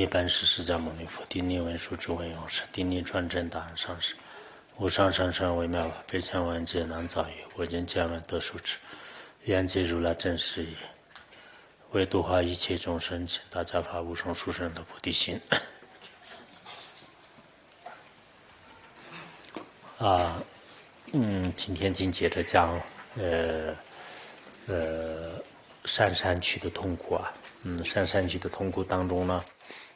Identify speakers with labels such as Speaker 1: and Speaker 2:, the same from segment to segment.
Speaker 1: 涅槃是释迦牟尼佛，顶礼文殊诸位勇士，顶礼传真大人上师，无上甚深微妙法，百千万劫难遭遇，我今见闻得受持，愿解如来真实义，为度化一切众生，请大家发无上殊胜的菩提心。今天紧接着讲上山区的痛苦啊，上山区的痛苦当中呢，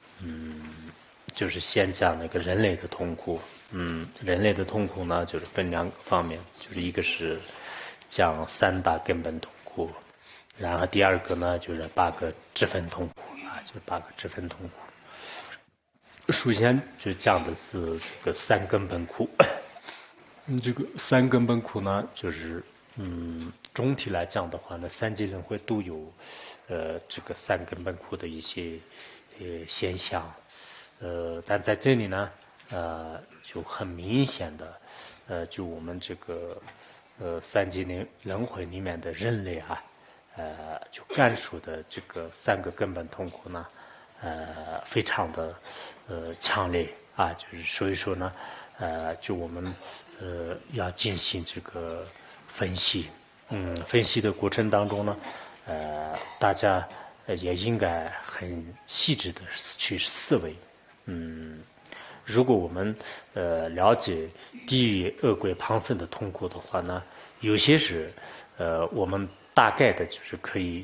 Speaker 1: 就是先讲那个人类的痛苦，人类的痛苦呢，就是分两个方面，就是一个是讲三大根本痛苦，然后第二个呢就是8个支分痛苦啊，就是8个支分痛苦。首先就讲的是这个3根本苦，这个3根本苦呢，就是总体来讲的话呢，三界轮回都有这个3根本苦的一些现象。但在这里呢，就很明显的，就我们这个三界轮回里面的人类啊，就感受的这个3个根本痛苦呢，非常的强烈啊，就是所以说呢，就我们要进行这个分析，分析的过程当中呢，大家也应该很细致的去思维。如果我们了解地狱恶鬼旁生的痛苦的话呢，有些是我们大概的就是可以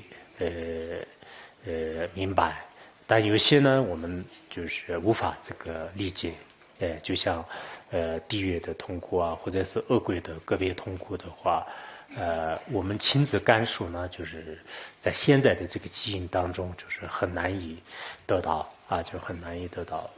Speaker 1: 明白，但有些呢我们就是无法这个理解。就像地狱的痛苦啊，或者是恶鬼的个别痛苦的话，我们亲自感受呢，就是在现在的这个基因当中，就是很难以得到啊，就很难以得到。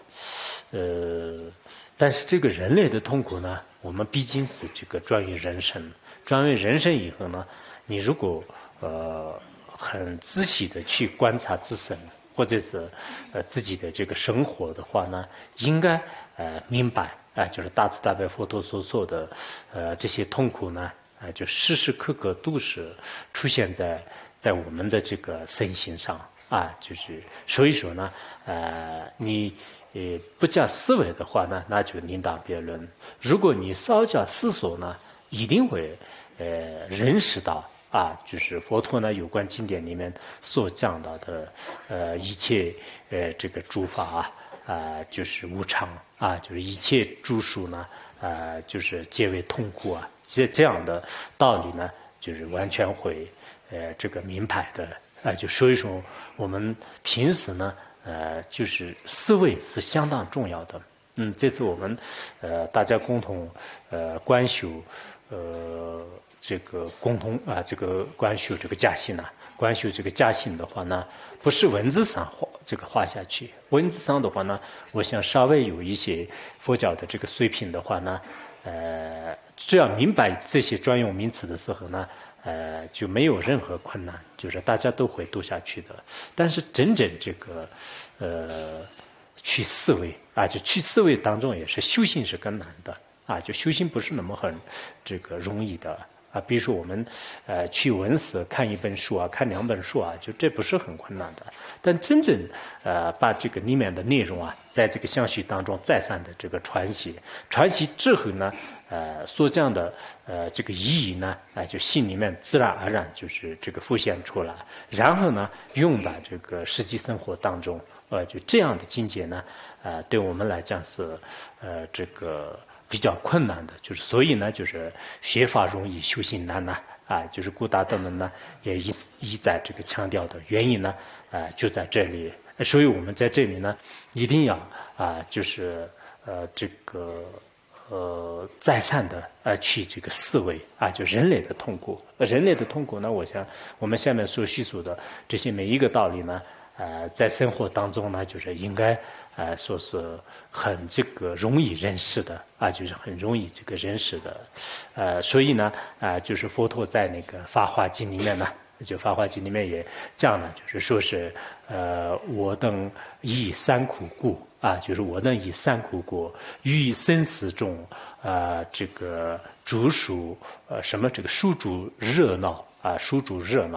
Speaker 1: 但是这个人类的痛苦呢，我们毕竟是这个专于人生，专于人生以后呢，你如果很仔细的去观察自身，或者是自己的这个生活的话呢，应该明白就是大慈大悲佛陀所说的这些痛苦呢，就时时刻刻都是出现在我们的这个身心上啊，就是所以说呢，你不加思维的话呢，那就另当别论。如果你稍加思索呢，一定会认识到啊，就是佛陀呢有关经典里面所讲到的一切这个诸法就是无常啊，就是一切诸数呢就是皆为痛苦啊，这样的道理呢，就是完全会这个明白的就所以说我们平时呢就是思维是相当重要的。这次我们大家共同观修这个共同这个观修这个家信观修这个家信的话呢，不是文字上画下去，文字上的话呢，我想稍微有一些佛教的这个水平的话呢，只要明白这些专用名词的时候呢，就没有任何困难，就是大家都会读下去的。但是真正这个去思维就去思维当中也是修行是更难的就修行不是那么很这个容易的比如说我们去文史看一本书看2本书就这不是很困难的。但真正把这个里面的内容在这个相续当中再三的这个传习之后呢，所讲的这个意义呢，就心里面自然而然就是这个浮现出来，然后呢，用到这个实际生活当中，就这样的境界呢，对我们来讲是这个比较困难的，就是所以呢，就是学法容易修行难就是古大德们呢也一再这个强调的原因呢，就在这里。所以我们在这里呢，一定要就是这个再三的去这个思维就人类的痛苦。人类的痛苦呢，我想我们下面所叙述的这些每一个道理呢，在生活当中呢，就是应该说是很这个容易认识的就是很容易这个认识的。所以呢就是佛陀在那个《法华经》里面呢。就《法华经》里面也讲了，就是说是我等以三苦故就是我等以三苦故，于生死中这个诸属什么这个属主热闹属主热闹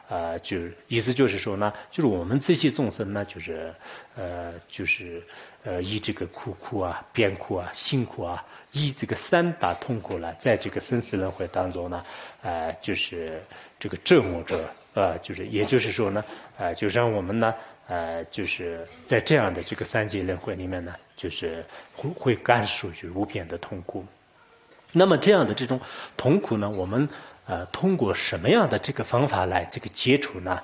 Speaker 1: 就是意思就是说呢，就是我们这些众生呢，以这个苦苦啊、边苦啊、辛苦啊，以这个三大痛苦呢，在这个生死轮回当中呢，就是这个折磨着，就是也就是说呢，就让我们呢，就是在这样的这个三界轮回里面呢，就是会感受就是无边的痛苦。那么这样的这种痛苦呢，我们通过什么样的这个方法来这个解除呢？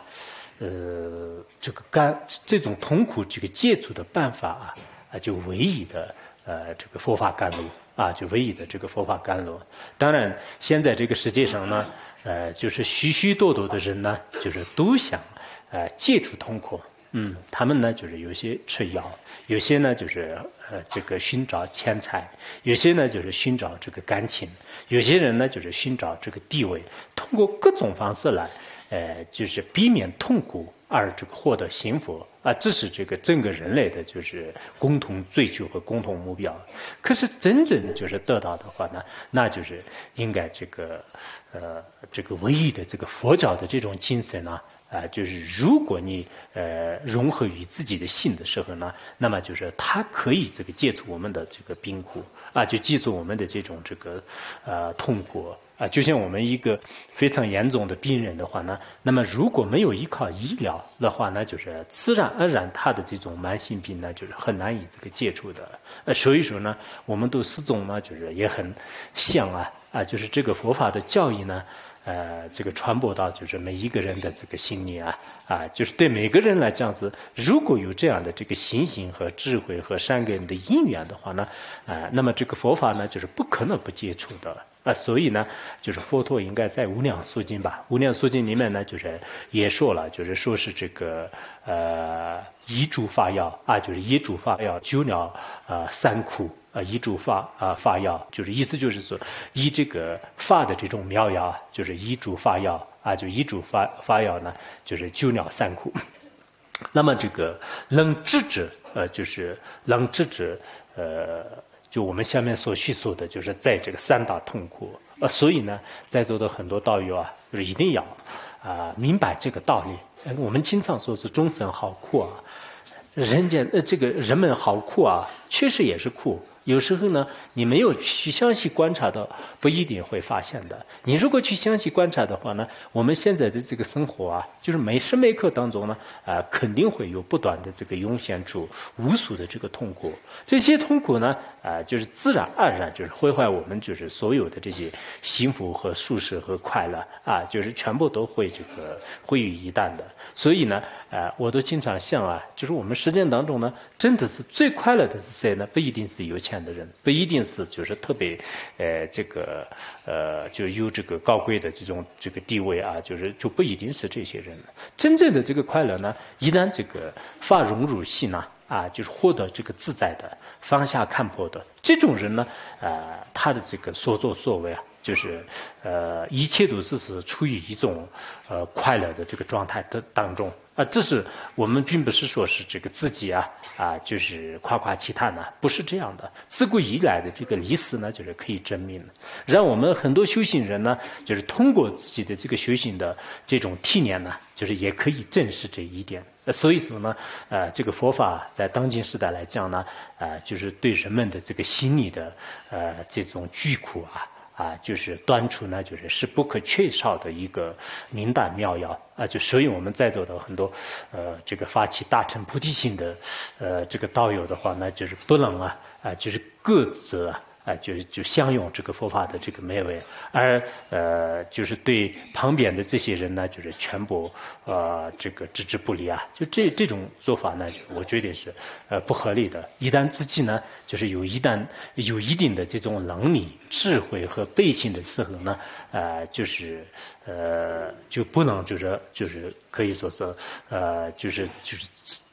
Speaker 1: 这种痛苦这个解除的办法就唯一的这个佛法甘露就唯一的这个佛法甘露。当然，现在这个世界上呢，就是许许多多的人呢，就是都想解除痛苦。他们呢就是有些吃药，有些呢就是这个寻找钱财，有些呢就是寻找这个感情，有些人呢就是寻找这个地位，通过各种方式来，就是避免痛苦而这个获得幸福这是这个整个人类的就是共同追求和共同目标。可是真正就是得到的话呢，那就是应该这个唯一的这个佛教的这种精神呢。就是如果你融合于自己的心的时候呢，那么就是它可以这个解除我们的这个病苦就解除我们的这种这个痛苦就像我们一个非常严重的病人的话呢，那么如果没有依靠医疗的话呢，就是自然而然他的这种慢性病呢，就是很难以这个解除的。所以说呢，我们都始终呢，就是也很想就是这个佛法的教义呢。这个传播到就是每一个人的这个心里就是对每个人来讲是，如果有这样的这个信心和智慧和善根的因缘的话呢，那么这个佛法呢就是不可能不接触的所以呢，就是佛陀应该在无量寿经吧，无量寿经里面呢就是也说了，就是说是这个一诸法药就是一诸法药救了三苦。依诸法药，就是意思就是说，依这个法的这种妙药，就是依诸法药就依诸法药呢，就是救了三苦。那么这个能治之，就是能治之，就我们下面所叙述的，就是在这个三大痛苦所以呢，在座的很多道友就是一定要明白这个道理。我们经常说是众生好苦人间这个人们好苦确实也是苦。有时候呢，你没有去详细观察到，不一定会发现的。你如果去详细观察的话呢，我们现在的这个生活就是每时每刻当中呢，肯定会有不断的这个涌现出无数的这个痛苦。这些痛苦呢，就是自然而然就是毁坏我们就是所有的这些幸福和舒适和快乐就是全部都会这个毁于一旦的。所以呢，我都经常想就是我们实践当中呢，真的是最快乐的是谁呢？不一定是有钱的人，不一定是就是特别这个就有这个高贵的这个地位就不一定是这些人。真正的这个快乐呢，一旦这个法融入心就是获得这个自在的放下看破的这种人呢，他的这个所作所为就是一切都是处于一种快乐的这个状态的当中这是我们并不是说是这个自己就是夸夸其谈不是这样的。自古以来的这个历史呢，就是可以证明让我们很多修行人呢，就是通过自己的这个修行的这种体验呢，就是也可以证实这一点。所以说呢，这个佛法在当今时代来讲呢，就是对人们的这个心理的这种疾苦就是端出呢，就是不可缺少的一个灵丹妙药就所以我们在座的很多这个发起大乘菩提心的这个道友的话呢，就是不能就是各自就享用这个佛法的这个美味，而就是对旁边的这些人呢，就是全部这个置之不理就这种做法呢，我觉得是不合理的。一旦自己呢，就是有一定的这种能力、智慧和背信的时候呢，就是就不能就是可以说是就是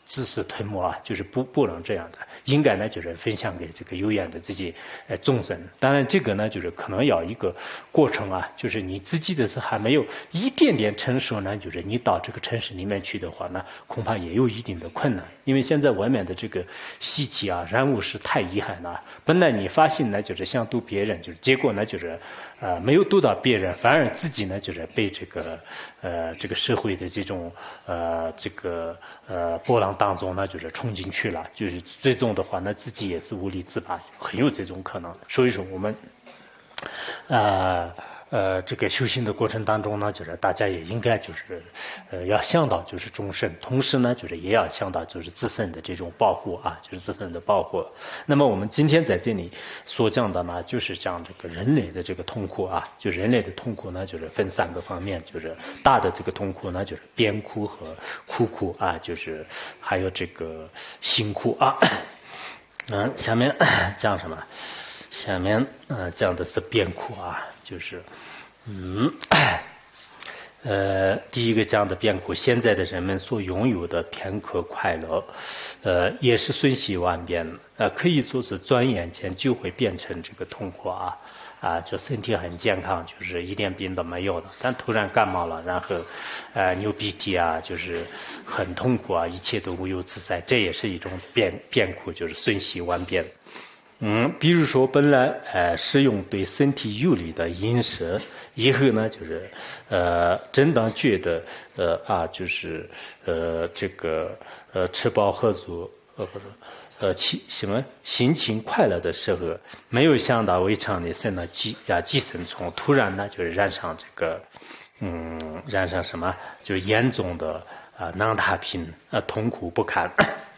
Speaker 1: 自私吞没啊，就是不能这样的，应该呢就是分享给这个有缘的这些众生。当然这个呢就是可能要一个过程啊，就是你自己的是还没有一点点成熟呢，就是你到这个城市里面去的话呢，恐怕也有一定的困难，因为现在外面的这个习气啊、染污是太厉害了。本来你发心呢就是想度别人，就是结果呢就是没有度到别人，反而自己呢就是被这个社会的这种波浪当中呢就是冲进去了，就是最终的话呢自己也是无力自拔，很有这种可能。所以说我们这个修行的过程当中呢，就是大家也应该就是要想到就是众生，同时呢就是也要想到就是自身的这种保护啊，就是自身的保护。那么我们今天在这里所讲的呢，就是讲这个人类的这个痛苦啊，就是人类的痛苦呢，就是分3个方面，就是大的这个痛苦呢，就是边苦和苦苦啊，就是还有这个辛苦啊。下面讲什么？下面讲的是边苦啊，就是第一个讲的边苦，现在的人们所拥有的片刻快乐，也是瞬息万变，可以说是转眼间就会变成这个痛苦啊。就身体很健康，就是一点病都没有的，但突然感冒了，然后流鼻涕啊，就是很痛苦啊，一切都无忧自在，这也是一种变苦，就是瞬息万变。比如说本来食用对身体有利的饮食，以后呢就是真当觉得就是这个吃饱喝足心情快乐的时候，没有想到胃肠里生了寄生虫，突然呢就是染上这个染上什么，就严重的囊大病，痛苦不堪。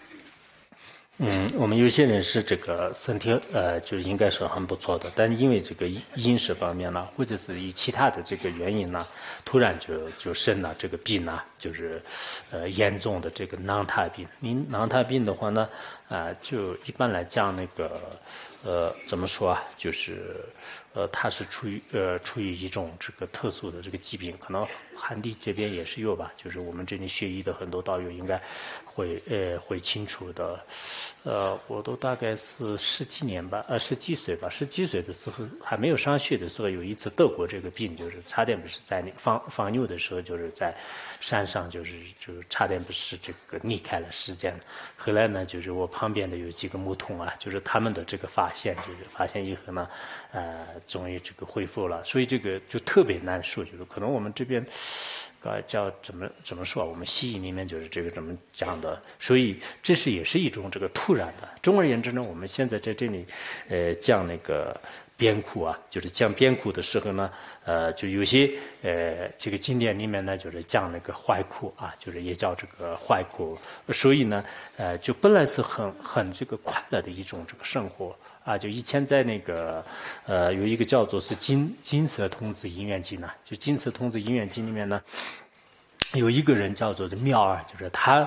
Speaker 1: 我们有些人是这个身体就是应该说很不错的，但因为这个饮食方面呢，或者是以其他的这个原因呢，突然就生了这个病呢，就是严重的这个囊大病。囊大病的话呢，就一般来讲那个怎么说啊，就是它是处于一种这个特殊的这个疾病，可能汉地这边也是有吧，就是我们这里学医的很多道友应该会清楚的。我都大概是十几岁吧，10几岁的时候还没有上学的时候，有一次得过这个病，就是差点不是在那放牛的时候，就是在山上，就是差点不是这个离开了世间。后来呢，就是我旁边的有几个牧童啊，就是他们的这个发现，就是发现以后呢，终于这个恢复了，所以这个就特别难说，就是可能我们这边。叫怎么说？我们西医里面就是这个怎么讲的，所以这也是一种这个突然的。总而言之呢，我们现在在这里讲那个边苦啊，就是讲边苦的时候呢，就有些这个经典里面呢，就是讲那个坏苦啊，就是也叫这个坏苦，所以呢，就本来是很这个快乐的一种这个生活。就以前在那个有一个叫做是金色童子姻缘经呢，就金色童子姻缘经里面呢，有一个人叫做妙儿，就是他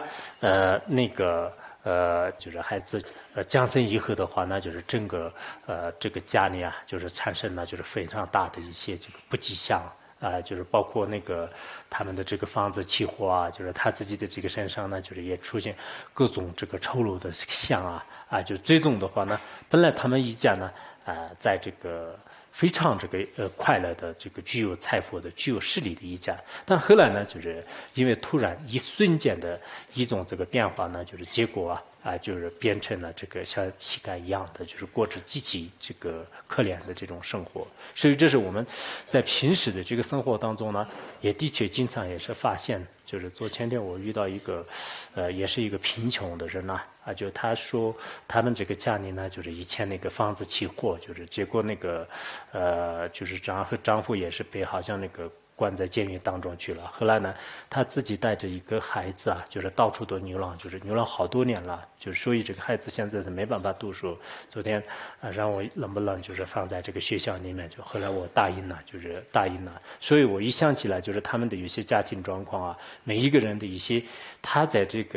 Speaker 1: 就是孩子降生以后的话呢，就是整个这个家里啊，就是产生了就是非常大的一些这个不吉祥。就是包括那个他们的这个房子起火啊，就是他自己的这个身上呢，就是也出现各种这个丑陋的相就最终的话呢，本来他们一家呢，在这个非常这个快乐的这个具有财富的具有势力的一家，但后来呢，就是因为突然一瞬间的一种这个变化呢，就是结果就是变成了这个像乞丐一样的，就是过着极其这个可怜的这种生活。所以这是我们在平时的这个生活当中呢，也的确经常也是发现，就是前天我遇到一个，也是一个贫穷的人就他说他们这个家里呢，就是以前那个房子起火，就是结果那个，就是丈夫也是被好像那个。关在监狱当中去了。后来呢，他自己带着一个孩子就是到处都流浪，就是流浪好多年了。就是所以这个孩子现在是没办法读书。昨天让我能不能就是放在这个学校里面，就后来我答应了，就是答应了。所以我一想起来，就是他们的有些家庭状况每一个人的一些他在这个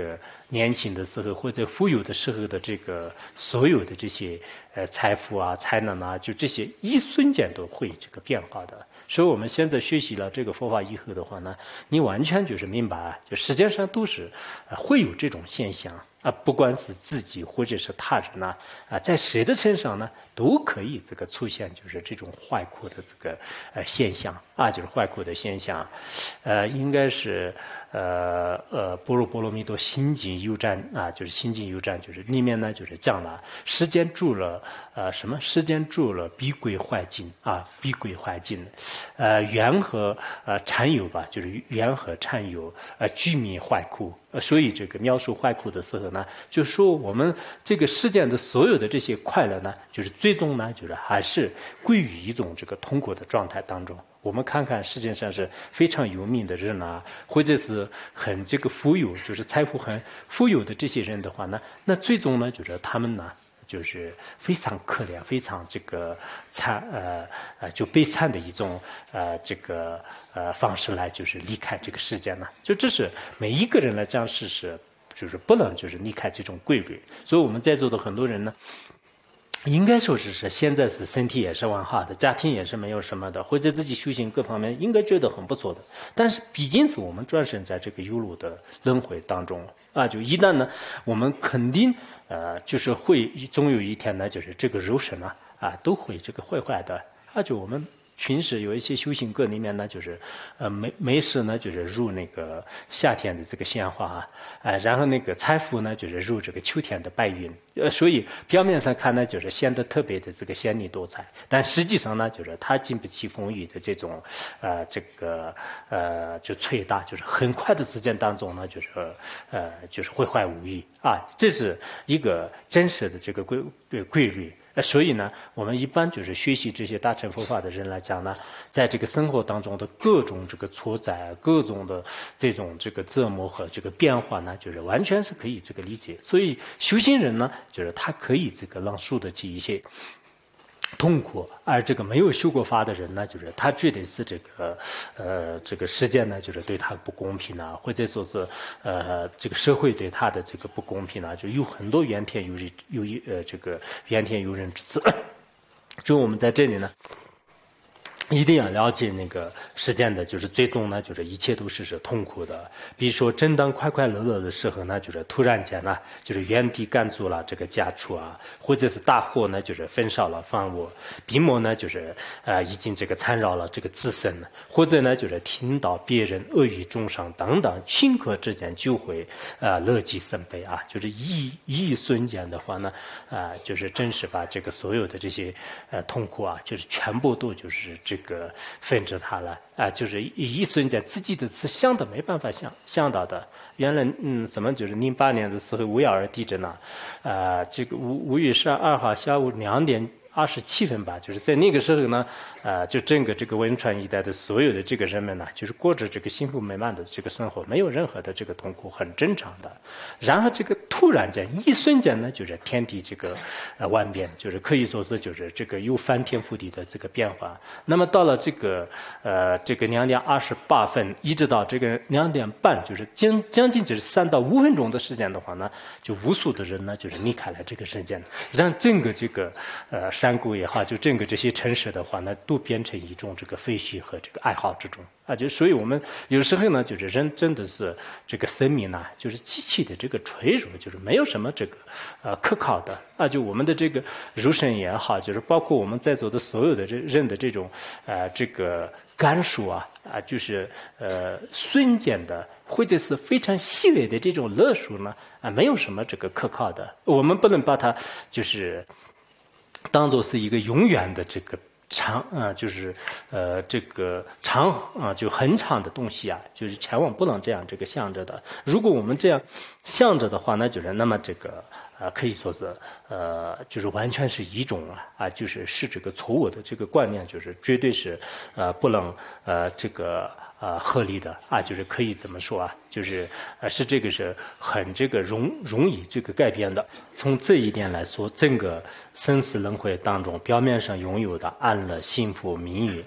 Speaker 1: 年轻的时候或者富有的时候的这个所有的这些财富啊、才能啊，就这些一瞬间都会这个变化的。所以我们现在学习了这个佛法以后的话呢，你完全就是明白，就世界上都是会有这种现象啊，不管是自己或者是他人呐在谁的身上呢都可以这个出现就是这种坏苦的这个现象啊，就是坏苦的现象，应该是般若波罗蜜多心经有章啊，就是心经有章，就是里面呢就是讲了世间住了什么世间住了逼鬼坏境啊，逼鬼坏境，缘和禅有吧，就是缘和禅有居民坏苦。所以这个描述坏苦的时候呢，就说我们这个世间的所有的这些快乐呢，就是最终呢，就是还是归于一种这个痛苦的状态当中。我们看看世界上是非常有名的人啊，或者是很这个富有，就是财富很富有的这些人的话呢，那最终呢，就是他们呢，就是非常可怜、非常这个就悲惨的一种这个方式来就是离开这个世界呢。就这是每一个人来讲是就是不能就是离开这种规律。所以我们在座的很多人呢，应该说是现在是身体也是完好的，家庭也是没有什么的，或者自己修行各方面应该觉得很不错的。但是毕竟是我们转生在这个有漏的轮回当中啊，就一旦呢，我们肯定就是会总有一天呢，就是这个肉身都会这个坏的啊，就我们。平时有一些修行课里面呢，就是没事呢，就是入那个夏天的这个鲜花然后那个财富呢，就是入这个秋天的白云所以表面上看呢，就是显得特别的这个鲜丽多彩，但实际上呢，就是它经不起风雨的这种这个就吹打，就是很快的时间当中呢，就是毁坏无益啊，这是一个真实的这个规律。所以呢，我们一般就是学习这些大乘佛法的人来讲呢，在这个生活当中的各种这个挫折、各种的这种这个折磨和这个变化呢，就是完全是可以这个理解。所以修行人呢，就是他可以这个让受得起一些痛苦，而这个没有修过法的人呢，就是他绝对是这个世界呢，就是对他不公平啊，或者说是这个社会对他的这个不公平啊，就有很多怨天这个怨天尤人之词。就我们在这里呢，一定要了解那个世间的，就是最终呢，就是一切都是痛苦的。比如说，正当快快乐乐的时候呢，就是突然间呢，就是原地赶住了这个家畜啊，或者是大火呢，就是焚烧了房屋；病魔呢，就是已经这个缠绕了这个自身了，或者呢，就是听到别人恶语中伤等等，顷刻之间就会乐极生悲啊，就是一瞬间的话呢，就是真是把这个所有的这些痛苦啊，就是全部都就是这个分着它了啊，就是一瞬间自己的是想都没办法想到的。原来什么就是08年的时候5.12地震这个5月12号下午2:27吧，就是在那个时候呢，就整个这个汶川一带的所有的这个人们呢，就是过着这个幸福美满的这个生活，没有任何的这个痛苦，很正常的。然后这个突然间一瞬间呢，就是天地这个万变，就是可以说是就是这个有翻天覆地的这个变化。那么到了这个2:28，一直到这个2:30，就是将近就是3到5分钟的时间的话呢，就无数的人呢就是离开了这个世界，让整个这个山谷也好，就整个这些城市的话呢，都变成一种这个废墟和这个爱好之中啊。就所以我们有时候呢，就是人真的是这个生命呢，就是极其的这个脆弱，就是没有什么这个可靠的啊。就我们的这个肉身也好，就是包括我们在座的所有的人的这种这个感受就是瞬间的或者是非常细微的这种乐数呢没有什么这个可靠的，我们不能把它就是当做是一个永远的这个就是这个就很长的东西就是千万不能这样这个想着的。如果我们这样想着的话呢，就是那么这个可以说是就是完全是一种就是这个错误的这个观念，就是绝对是不能这个合理的就是可以怎么说就是是这个是很这个容易这个改变的。从这一点来说，整个生死轮回当中表面上拥有的安乐幸福名誉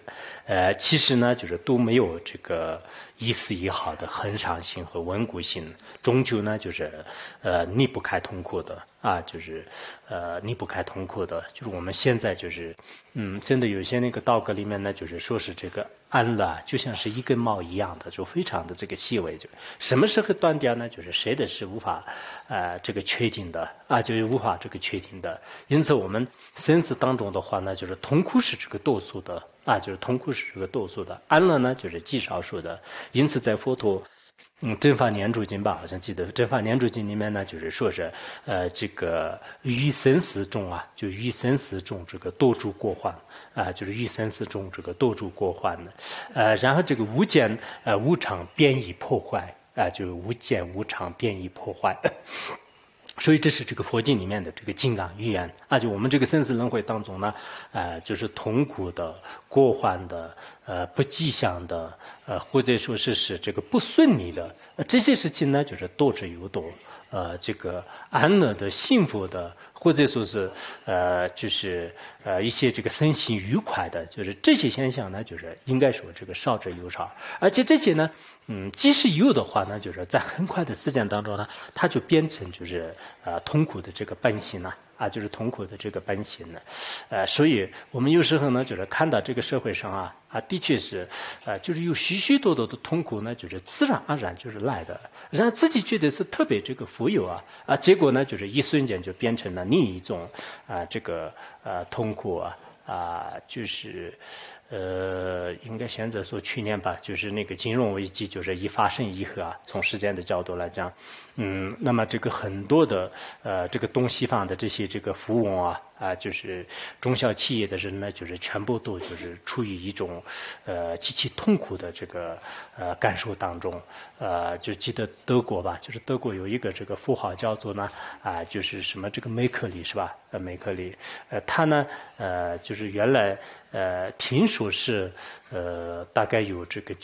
Speaker 1: 其实呢，就是都没有这个一丝一毫的恒常性和稳固性，终究呢就是离不开痛苦的啊，就是离不开痛苦的。就是我们现在就是真的有些那个道格里面呢，就是说是这个安乐就像是一根毛一样的，就非常的这个细微，就什么时候断掉呢？就是谁的是无法这个确定的啊，就是无法这个确定的。因此我们生死当中的话呢，就是痛苦是这个多数的啊，就是痛苦是这个多数的，安乐呢就是极少数的。因此在佛陀正法念住经吧，好像记得正法念住经里面呢，就是说是这个于生死中啊，就于生死中这个多住过患啊，就是于生死中这个多住过患的，然后这个无间无常变异破坏啊，就是无间无常变异破坏。所以这是这个佛经里面的这个金刚语言啊，就我们这个生死轮回当中呢，就是痛苦的、过患的、不吉祥的，或者说是这个不顺利的，这些事情呢，就是多之又多。这个安乐的、幸福的，或者说是就是一些这个身心愉快的，就是这些现象呢，就是应该说这个少之又少。而且这些呢，即使有的话呢，就是在很快的时间当中呢，它就变成就是痛苦的这个本性了。就是痛苦的这个本性呢，所以我们有时候呢，就是看到这个社会上的确是，就是有许许多多的痛苦呢，就是自然而然就是来的，让自己觉得是特别这个富有结果呢，就是一瞬间就变成了另一种这个痛苦就是应该现在说去年吧，就是那个金融危机就是一发生以后从时间的角度来讲，那么这个很多的这个东西方的这些这个富翁就是中小企业的人呢，就是全部都就是处于一种极其痛苦的这个感受当中，就记得德国吧，就是德国有一个这个富豪叫做呢就是什么这个梅克里是吧？梅克里，他呢就是原来听说是大概有这个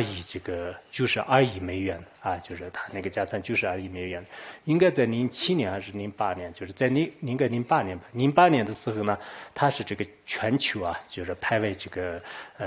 Speaker 1: 92亿美元就是他那个家产92亿美元，应该在07年还是08年，就是在应该08年吧，08年的时候呢，他是这个全球就是排位这个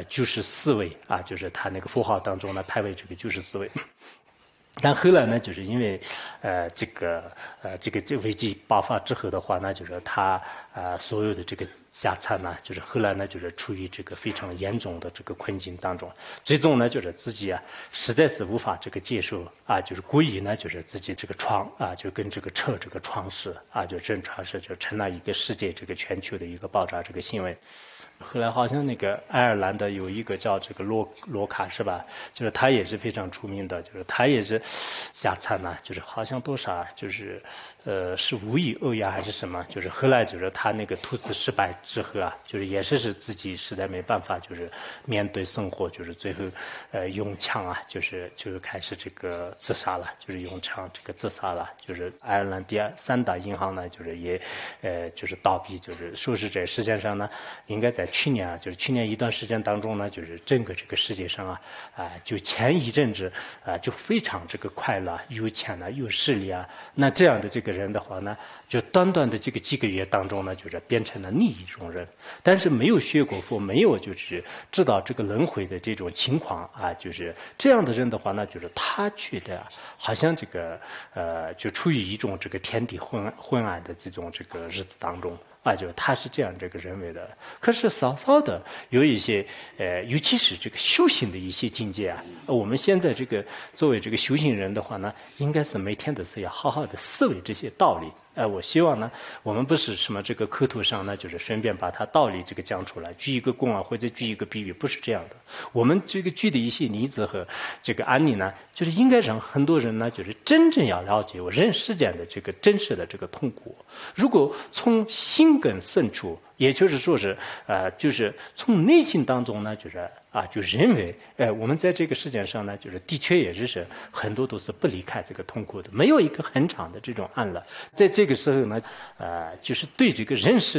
Speaker 1: 94位就是他那个富豪当中呢排位这个94位。但后来呢，就是因为这个危机爆发之后的话呢，就是他所有的这个家产呢，就是后来呢，就是处于这个非常严重的这个困境当中，最终呢，就是自己实在是无法这个接受就是故意呢，就是自己这个创就跟这个撤这个创世就真创世就成了一个世界这个全球的一个爆炸这个行为。后来好像那个爱尔兰的有一个叫这个罗卡是吧？就是他也是非常出名的，就是他也是家产呢，就是好像多少就是是5亿欧元还是什么？就是后来就是他那个投资失败之后就是也是自己实在没办法，就是面对生活，就是最后用枪就是开始这个自杀了，就是用枪这个自杀了。就是爱尔兰3大银行呢，就是也就是倒闭，就是说是在世界上呢，应该在去年就是去年一段时间当中呢，就是整个这个世界上就前一阵子就非常这个快乐，有钱有势力那这样的这个人的话呢，就短短的这个几个月当中呢，就是变成了另一种人。但是没有学过佛，没有就是知道这个轮回的这种情况就是这样的人的话呢，就是他觉得好像这个就处于一种这个天地昏暗的这种这个日子当中。就是他是这样这个认为的。可是稍稍的有一些尤其是这个修行的一些境界我们现在这个作为这个修行人的话呢，应该是每天都是要好好的思维这些道理。我希望呢，我们不是什么这个口头上呢，就是顺便把它道理这个讲出来，举一个供或者举一个比喻，不是这样的。我们这个举的一些例子和这个案例呢，就是应该让很多人呢，就是真正要了解我人世间的这个真实的这个痛苦。如果从心根深处，也就是说是就是从内心当中呢，就是就认为我们在这个世界上呢，就是的确也是很多都是不离开这个痛苦的，没有一个很长的这种安乐。在这个时候呢，就是对这个人世间呢，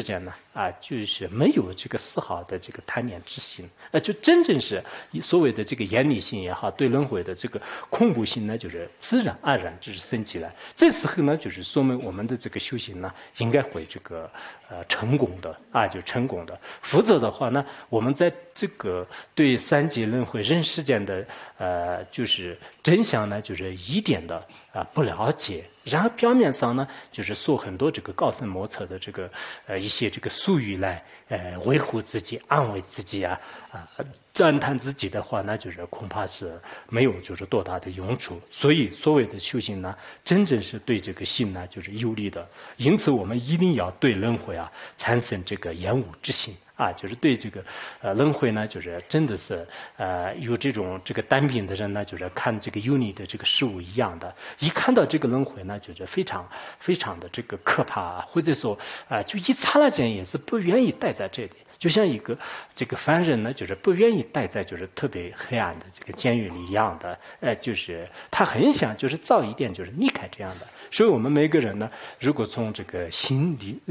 Speaker 1: 就是没有这个丝毫的这个贪念之心，就真正是所谓的这个严厉性也好，对轮回的这个恐怖性呢，就是自然而然就是升起来。这时候呢，就是说明我们的这个修行呢，应该会这个成功的就成功的。否则的话呢，我们在这个对三界轮回人世间的就是真相呢，就是一点的不了解。然后表面上呢，就是说很多这个高深莫测的这个一些这个术语来维护自己、安慰自己赞叹自己的话，那就是恐怕是没有就是多大的用处。所以所谓的修行呢，真正是对这个心呢就是有利的。因此我们一定要对轮回产生这个厌恶之心。就是对这个轮回呢，就是真的是有这种这个单病的人呢，就是看这个有你的这个事物一样的，一看到这个轮回呢，就是非常非常的这个可怕，或者说就一刹那间也是不愿意待在这里。就像一个这个犯人呢，就是不愿意待在就是特别黑暗的这个监狱里一样的，就是他很想就是早一点就是离开这样的。所以我们每个人呢，如果从这个心里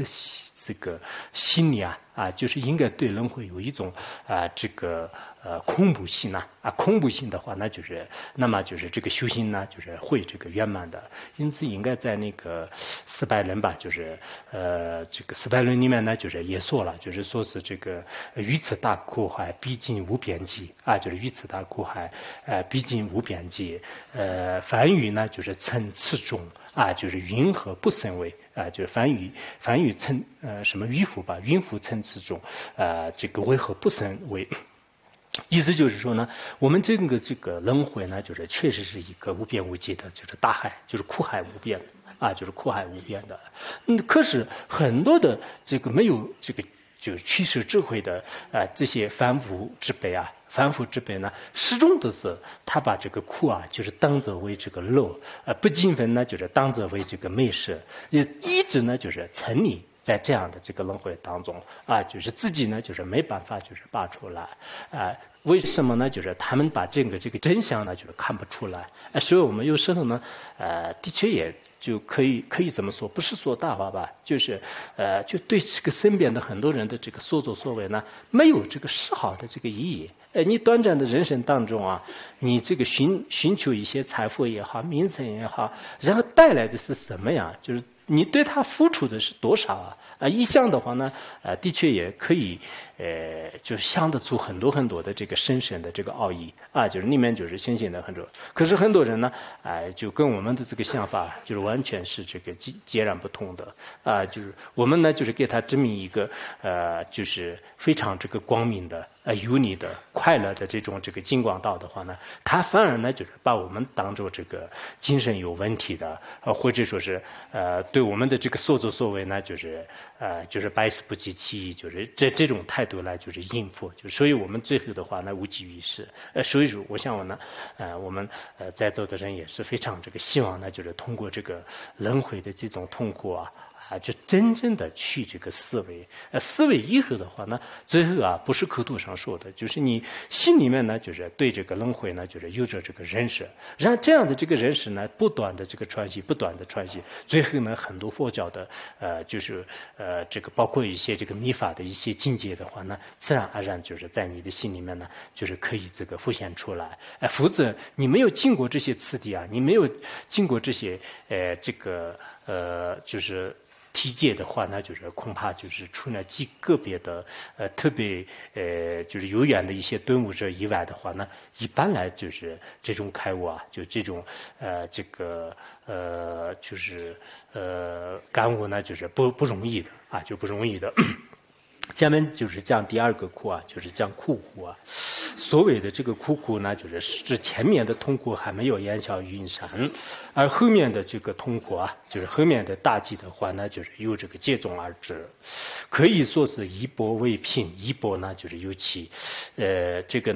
Speaker 1: 就是应该对轮回有一种这个恐怖心恐怖心的话，那么就是这个修行呢，就是会这个圆满的。因此应该在那个四百论吧，就是这个四百论里面呢，就是也说了，就是说是这个于此大苦海，毕竟无边际就是于此大苦海毕竟无边际。梵语呢，就是称此中就是云何不生为就是梵语称什么迂腐吧，云浮称此中这个为何不生为？意思就是说呢，我们这个轮回呢，就是确实是一个无边无际的，就是大海，就是苦海无边就是苦海无边的。可是很多的这个没有这个就是取舍智慧的这些凡夫之辈呢，始终都是他把这个苦就是当作为这个乐，不尽分呢，就是当作为这个美事，也一直呢就是沉溺在这样的这个轮回当中就是自己呢就是没办法就是拔出来为什么呢？就是他们把这个真相呢就是看不出来所以我们有时候呢的确也就可以这么说，不是说大话吧，就是就对这个身边的很多人的这个所作所为呢，没有这个丝毫的这个意义。你短暂的人生当中你这个寻求一些财富也好，名声也好，然后带来的是什么呀？就是你对他付出的是多少一想的话呢，的确也可以，就是想得出很多很多的这个深深的这个奥义就是里面就是显现的很多。可是很多人呢，就跟我们的这个想法就是完全是这个截然不同的就是我们呢，就是给他指明一个就是非常这个光明的有你的快乐的这种这个金光道的话呢，他反而呢就是把我们当做这个精神有问题的或者说是对我们的这个所作所为呢，就是百思不及其意，就是这种态度来就是应付，就所以我们最后的话呢无济于事。所以说我想我们在座的人也是非常这个希望呢，就是通过这个轮回的这种痛苦就真正的去这个思维，思维以后的话呢，最后不是口头上说的，就是你心里面呢，就是对这个轮回呢，就是有着这个认识，然后这样的这个认识呢，不断的这个传习，最后呢，很多佛教的就是这个包括一些这个密法的一些境界的话呢，自然而然就是在你的心里面呢，就是可以这个浮现出来。否则你没有经过这些次第你没有经过这些这个就是体戒的话，那就是恐怕就是除了极个别的特别就是有缘的一些顿悟者以外的话呢，一般来就是这种开悟就这种这个就是感悟呢，就是不容易的就不容易的。下面就是讲第二个苦就是讲苦苦所谓的这个苦苦呢，就是指前面的痛苦还没有烟消云散，而后面的这个痛苦就是后面的大忌的话呢，就是由这个接踵而至，可以说是一波未平，一波呢就是尤其这个呢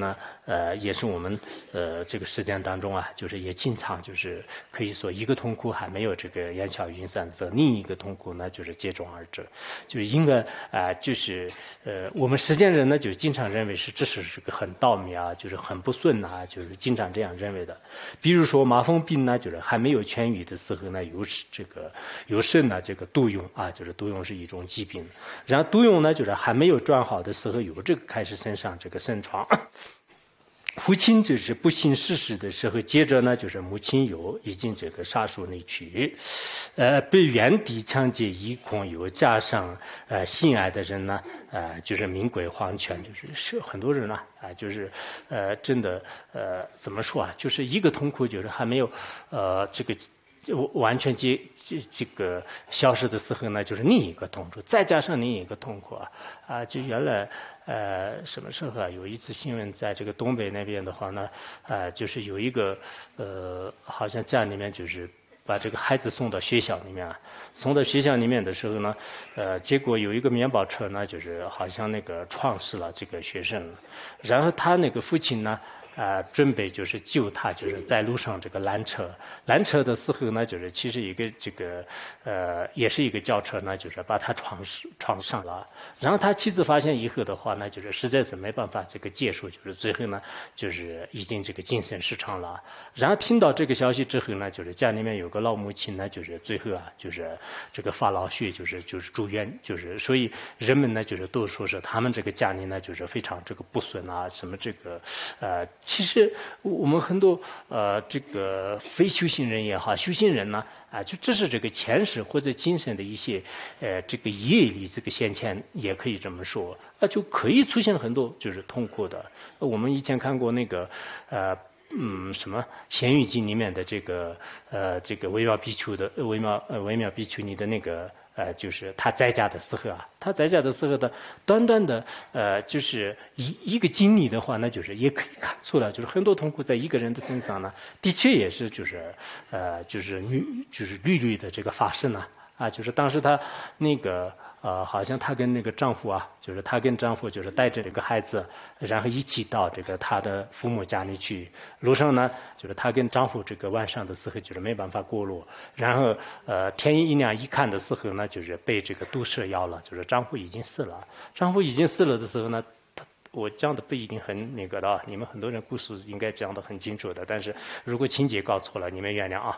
Speaker 1: 也是我们这个实践当中啊，就是也经常就是可以说一个痛苦还没有这个烟消云散色，另一个痛苦呢就是接踵而至，就是应该就是我们实践人呢就经常认为是这是个很倒霉啊，就是很不顺啊，就是经常这样认为的。比如说麻风病呢，就是还没有痊愈的时候呢，有肾呢这个杜用啊，就是杜用是一种疾病，然后杜用呢就是还没有转好的时候，有这个开始身上这个肾疮。父亲就是不幸逝世的时候，接着呢就是母亲已经这个杀入内区，被原地抢劫一空有加上性爱的人呢，就是名归黄泉，就是很多人呢就是真的怎么说啊，就是一个痛苦就是还没有这个。完全这个消失的时候呢，就是另一个痛苦，再加上另一个痛苦就原来什么时候啊？有一次新闻在这个东北那边的话呢，就是有一个好像家里面就是把这个孩子送到学校里面送到学校里面的时候呢，结果有一个面包车呢，就是好像那个撞死了这个学生，然后他那个父亲呢。准备就是救他，就是在路上这个拦车的时候呢，就是其实一个这个也是一个轿车呢，就是把他撞上了。然后他妻子发现以后的话呢，就是实在是没办法这个结束，就是最后呢，就是已经这个精神失常了。然后听到这个消息之后呢，就是家里面有个老母亲呢，就是最后就是这个发老血，就是住院，就是所以人们呢就是都说是他们这个家里呢就是非常这个不顺什么这个其实我们很多这个非修行人也好，修行人呢就这是这个前世或者今生的一些这个业力这个先前也可以这么说就可以出现很多就是痛苦的。我们以前看过那个什么《咸鱼经》里面的这个微妙比丘的微妙比丘尼的那个。就是他在家的时候他在家的时候的短短的就是一个经历的话，那就是也可以看出来，就是很多痛苦在一个人的身上呢，的确也是就是屡屡的这个发生就是当时他那个好像她跟那个丈夫就是她跟丈夫就是带着这个孩子，然后一起到这个她的父母家里去。路上呢，就是她跟丈夫这个晚上的时候就是没办法过路，然后天一亮一看的时候呢，就是被这个毒蛇咬了，就是丈夫已经死了。丈夫已经死了的时候呢。我讲的不一定很那个的你们很多人故事应该讲的很清楚的，但是如果情节搞错了，你们原谅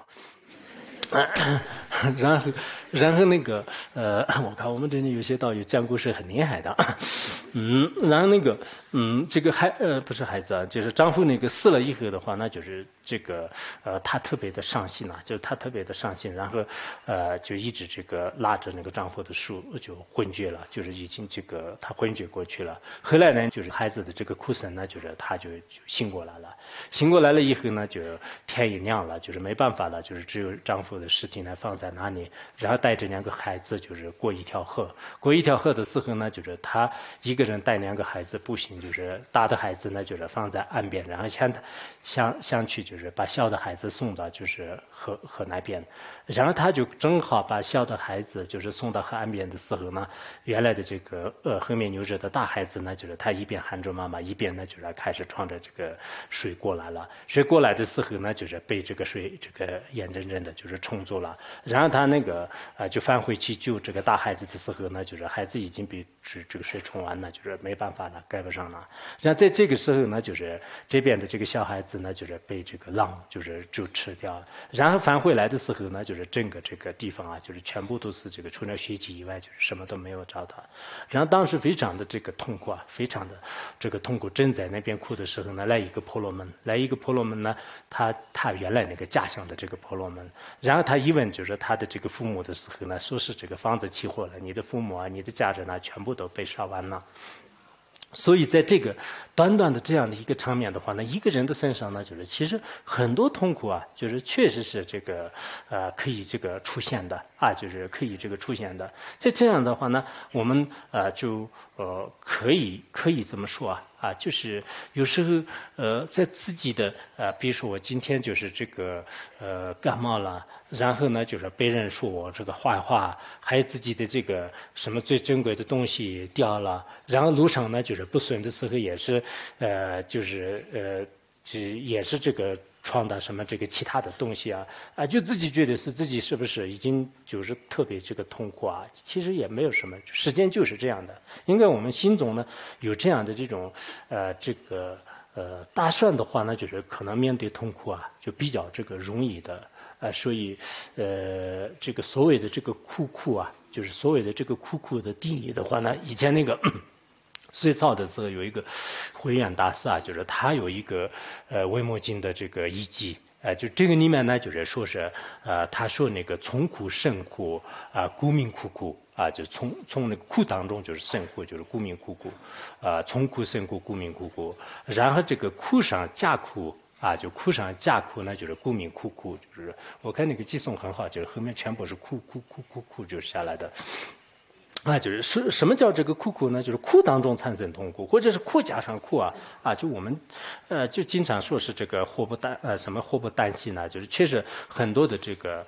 Speaker 1: 然后那个我看我们这里有些导游讲故事很厉害的，然后那个这个不是孩子就是丈夫那个死了以后的话，那就是这个他特别的伤心就是他特别的伤心，然后就一直这个拉着那个丈夫的手就昏厥了，就是已经这个他昏厥过去了。后来呢，就是孩子的这个哭声呢，就是他就醒过来了，醒过来了以后呢，就天一亮了，就是没办法了，就是只有丈夫的尸体呢放在那里，然后带着2个孩子就是过一条河，过一条河的时候呢，就是他一个人带2个孩子步行，就是大的孩子呢就是放在岸边，然后想去就是把小的孩子送到就是河那边，然后他就正好把小的孩子就是送到河岸边的时候呢，原来的这个后面有着的大孩子呢，就是他一边喊着妈妈，一边呢就是开始闯着这个水过来了。水过来的时候呢，就是被这个水这个眼睁睁的就是冲走了。然后他那个就返回去救这个大孩子的时候呢，就是孩子已经被这个水冲完了，就是没办法了，盖不上了。然后在这个时候呢，就是这边的这个小孩子呢，就是被这个浪就吃掉了。然后返回来的时候呢，就是整个这个地方就是全部都是这个除了血迹以外，就是什么都没有找到。然后当时非常的这个痛苦非常的这个痛苦，正在那边哭的时候呢，来一个婆罗门呢，他原来那个家乡的这个婆罗门，然后他一问就是他的这个父母的时候呢，说是这个房子起火了，你的父母你的家人全部都被烧完了。所以在这个短短的这样的一个场面的话呢，一个人的身上呢，就是其实很多痛苦就是确实是这个可以这个出现的就是可以这个出现的。在这样的话呢，我们就可以这么说啊，就是有时候在自己的比如说我今天就是这个感冒了，然后呢就是被人说我这个坏话，还有自己的这个什么最珍贵的东西掉了，然后路上呢就是不顺的时候也是也是这个撞到什么这个其他的东西就自己觉得是自己是不是已经就是特别这个痛苦其实也没有什么，时间就是这样的。应该我们心中呢有这样的这种打算的话呢，就是可能面对痛苦就比较这个容易的所以这个所谓的这个苦就是所谓的这个苦的定义的话呢，以前那个。最早的时候有一个慧远大师就是他有一个维摩经的这个译记就这个里面呢就是说是他说那个从苦胜苦故名苦就从那个苦当中就是胜苦，就是故名苦从苦胜苦故名苦然后这个苦上加苦就苦上加苦呢，就是故名苦就是我看那个寄送很好，就是后面全部是苦就是下来的。就是什么叫这个苦呢？就是苦当中产生痛苦，或者是苦加上苦就我们就经常说是这个祸不单行呢，就是确实很多的这个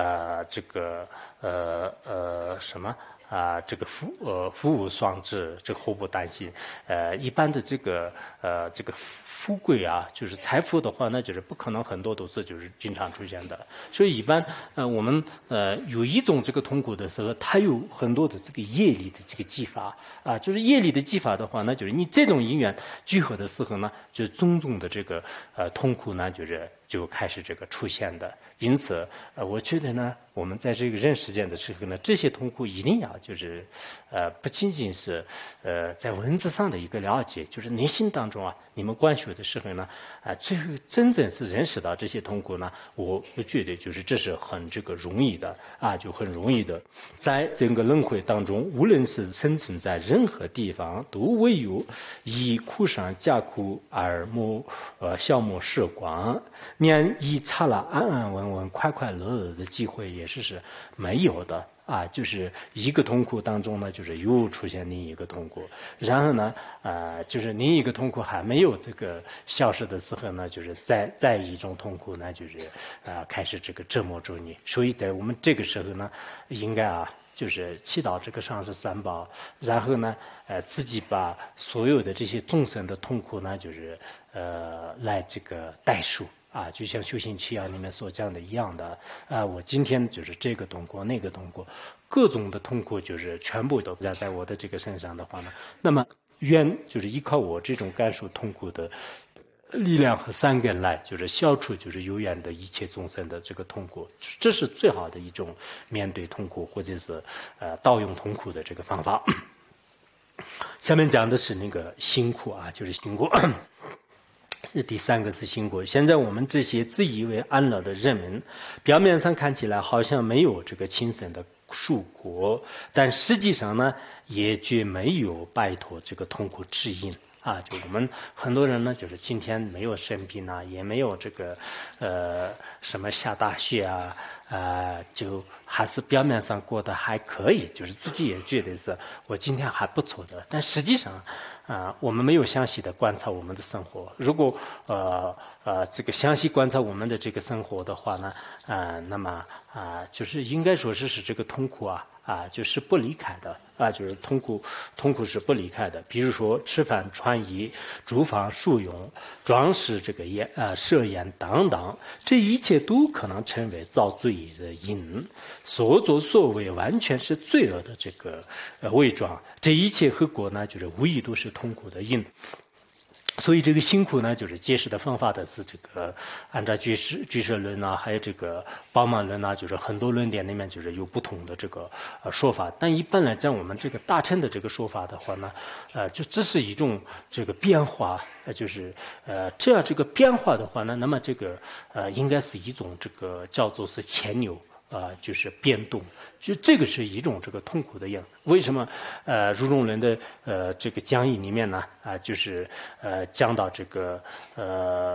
Speaker 1: 这个福无双至，这个祸不单行。一般的这个富贵就是财富的话，那就是不可能很多都是就是经常出现的。所以一般我们有一种这个痛苦的时候，它有很多的这个业力的这个技法就是业力的技法的话，那就是你这种因缘聚合的时候呢，就是种种的这个痛苦呢，就开始这个出现的。因此我觉得呢，我们在这个人世间的时候呢，这些痛苦一定要就是不仅仅是在文字上的一个了解，就是内心当中你们观学的时候呢最后真正是认识到这些痛苦呢，我觉得就是这是很这个容易的就很容易的。在整个轮回当中，无论是生存在任何地方，都唯有以苦上加苦而消磨时光，连以刹那安安稳稳快快乐乐的机会也是没有的就是一个痛苦当中呢，就是又出现另一个痛苦，然后呢就是另一个痛苦还没有这个消失的时候呢，就是再一种痛苦呢，就是开始这个折磨着你。所以在我们这个时候呢，应该就是祈祷这个上师三宝，然后呢自己把所有的这些众生的痛苦呢，就是来这个代数就像修行契要里面所讲的一样的我今天就是这个痛苦那个痛苦，各种的痛苦就是全部都在我的这个身上的话呢，那么愿就是依靠我这种感受痛苦的力量和三根来，就是消除就是有缘的一切众生的这个痛苦，这是最好的一种面对痛苦或者是盗用痛苦的这个方法。下面讲的是那个辛苦就是辛苦。第三个是辛苦。现在我们这些自以为安乐的人们，表面上看起来好像没有这个亲身的受苦，但实际上呢，也绝没有摆脱这个痛苦之因就我们很多人呢，就是今天没有生病也没有这个什么下大雪就还是表面上过得还可以，就是自己也觉得是我今天还不错的，但实际上我们没有详细的观察我们的生活。如果这个详细观察我们的这个生活的话呢那么就是应该说是这个痛苦就是不离开的就是痛苦是不离开的。比如说吃饭穿衣住房住用装饰这个设宴等等，这一切都可能成为造罪的因，所作所为完全是罪恶的这个伪装，这一切后果呢，就是无疑都是痛苦的因。所以这个辛苦呢，就是解释的方法的是这个按照俱舍论还有这个宝鬘论就是很多论点里面就是有不同的这个说法。但一般来讲，我们这个大乘的这个说法的话呢，就这是一种这个变化，就是这样这个变化的话呢，那么这个应该是一种这个叫做是牵牛。就是变动，就这个是一种这个痛苦的因。为什么如中论的这个讲义里面呢就是讲到这个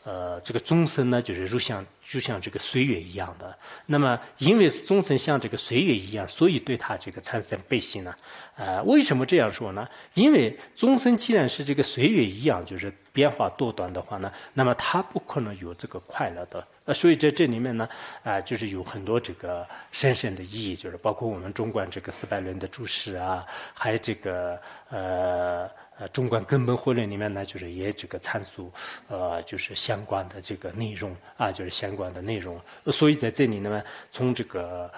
Speaker 1: 这个众生呢，就是就像这个水月一样的。那么，因为是众生像这个水月一样，所以对他这个产生悲心呢。为什么这样说呢？因为众生既然是这个水月一样，就是变化多端的话呢，那么他不可能有这个快乐的。所以在这里面呢，就是有很多这个深深的意义，就是包括我们中观这个四百论的注释啊，还有这个中观根本会论里面呢，就是也这个阐述就是相关的这个内容啊，就是相关的内容。所以在这里呢，从这个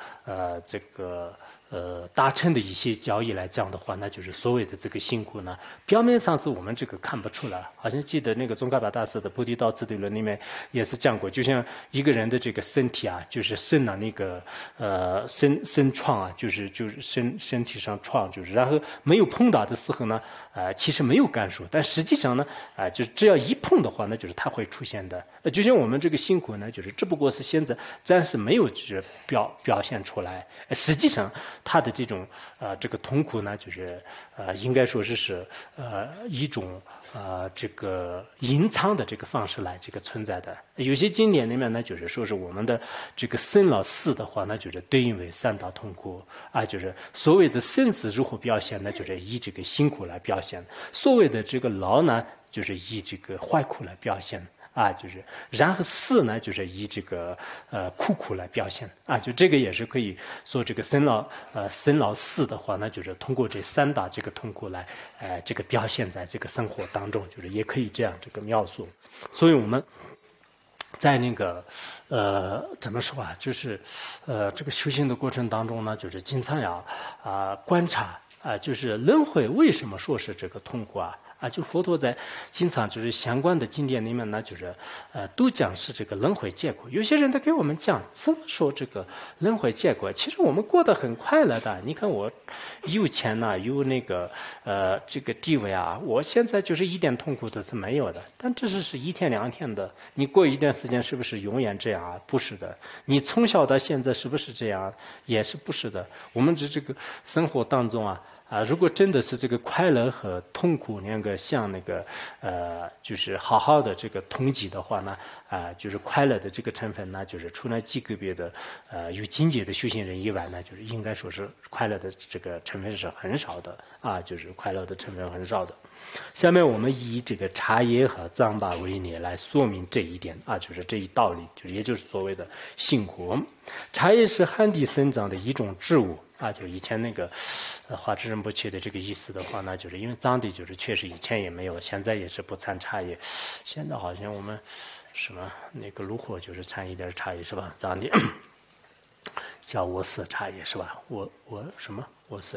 Speaker 1: 达成的一些交易来讲的话，那就是所谓的这个辛苦呢，表面上是我们这个看不出来。好像记得那个宗喀巴大师的《菩提道次第论》里面也是讲过，就像一个人的这个身体啊，就是生了那个生创啊，就是身体上创，就是然后没有碰到的时候呢，其实没有感受，但实际上呢，就只要一碰的话，那就是它会出现的。就像我们这个辛苦呢，就是只不过是现在暂时没有就是表现出来，实际上它的这种这个痛苦呢，就是应该说是一种这个隐藏的这个方式来这个存在的。有些经典里面呢，就是说是我们的这个生老死的话呢，就是对应为三大痛苦啊，就是所谓的生死如何表现呢？就是以这个辛苦来表现；所谓的这个老呢，就是以这个坏苦来表现。啊，就是然后死呢，就是以这个苦来表现啊，就这个也是可以说这个生老死的话呢，就是通过这三大这个痛苦来这个表现在这个生活当中，就是也可以这样这个描述。所以我们在那个怎么说啊，就是这个修行的过程当中呢，就是经常要观察就是轮回为什么说是这个痛苦啊？就佛陀在经常就是相关的经典里面呢，就是都讲是这个轮回结果。有些人他给我们讲怎么说这个轮回结果，其实我们过得很快乐的。你看我有钱呐，有那个这个地位啊，我现在就是一点痛苦都是没有的。但这是一天两天的，你过一段时间是不是永远这样啊？不是的。你从小到现在是不是这样？也是不是的。我们这个生活当中啊。如果真的是这个快乐和痛苦两个像那个就是好好的这个统计的话呢，就是快乐的这个成分呢，就是除了极个别的有境界的修行人以外呢，就是应该说是快乐的这个成分是很少的啊，就是快乐的成分很少的。下面我们以这个茶叶和藏巴为例来说明这一点啊，就是这一道理，就是也就是所谓的辛苦。茶叶是旱地生长的一种植物。就以前那个华智仁波切的这个意思的话呢，就是因为藏地就是确实以前也没有，现在也是不产茶叶，现在好像我们什么那个炉火就是产一点茶叶是吧？藏地叫我色茶叶是吧？我什么我色？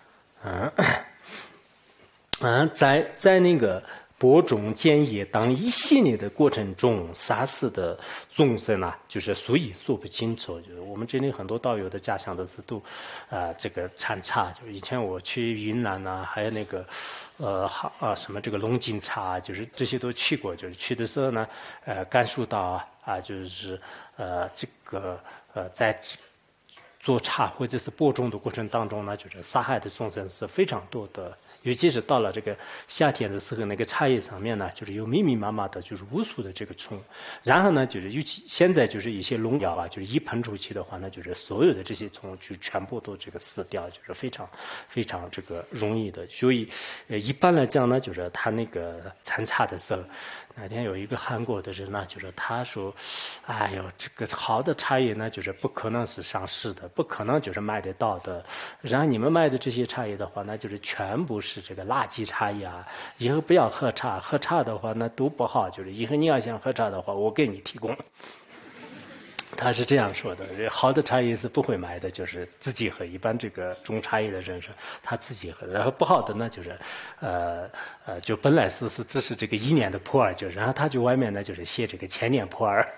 Speaker 1: 在那个。播种、建业当一系列的过程中，杀死的众生啊，就是所以说不清楚。就是我们这里很多道友的家乡都是都，这个产茶。就是以前我去云南呐，还有那个，什么这个龙井茶，就是这些都去过。就是去的时候呢，感受到就是这个在做茶或者是播种的过程当中呢，就是杀害的众生是非常多的。尤其是到了这个夏天的时候，那个茶叶上面呢，就是有密密麻麻的，就是无数的这个虫。然后呢，就是尤其现在就是一些农药啊，就是一喷出去的话呢，就是所有的这些虫就全部都这个死掉，就是非常非常这个容易的。所以，一般来讲呢，就是他那个产茶的时候，那天有一个韩国的人呢，就是他说，哎呦，这个好的茶叶呢，就是不可能是上市的，不可能就是卖得到的。然后你们卖的这些茶叶的话，那就是全部是这个垃圾茶叶啊！以后不要喝茶，喝茶的话那都不好。就是以后你要想喝茶的话，我给你提供。他是这样说的：好的茶叶是不会买的，就是自己喝。一般这个种茶叶的人是他自己喝，然后不好的呢，就是就本来是只是这个1年的普洱，就是然后他就外面呢就是写这个1000年普洱，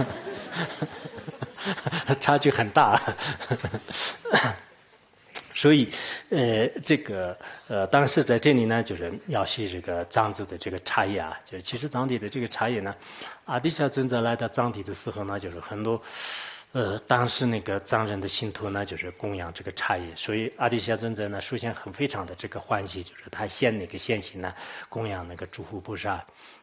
Speaker 1: 差距很大。所以，这个当时在这里呢，就是描写这个藏族的这个茶叶啊，就是其实藏地的这个茶叶呢，阿底峡尊者来到藏地的时候呢，就是很多，当时那个藏人的信徒呢，就是供养这个茶叶，所以阿底峡尊者呢，首先非常的这个欢喜，就是他现那个现行呢，供养那个诸佛菩萨。